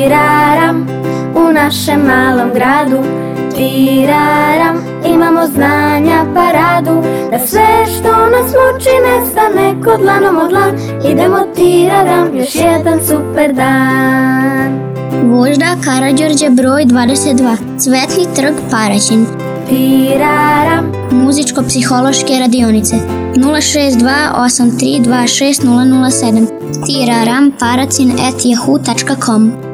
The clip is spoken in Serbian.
Tiraram, u našem malom gradu. Tiraram, imamo znanja pa radu, da sve što nas muči nestane ko dlanom od dlan. Idemo tiraram, još jedan super dan. Vožda Karađorđe broj 22, Cvetni trg Paraćin. Tiraram, muzičko-psihološke radionice 062-8326-007 tiraram@paracin@yahoo.com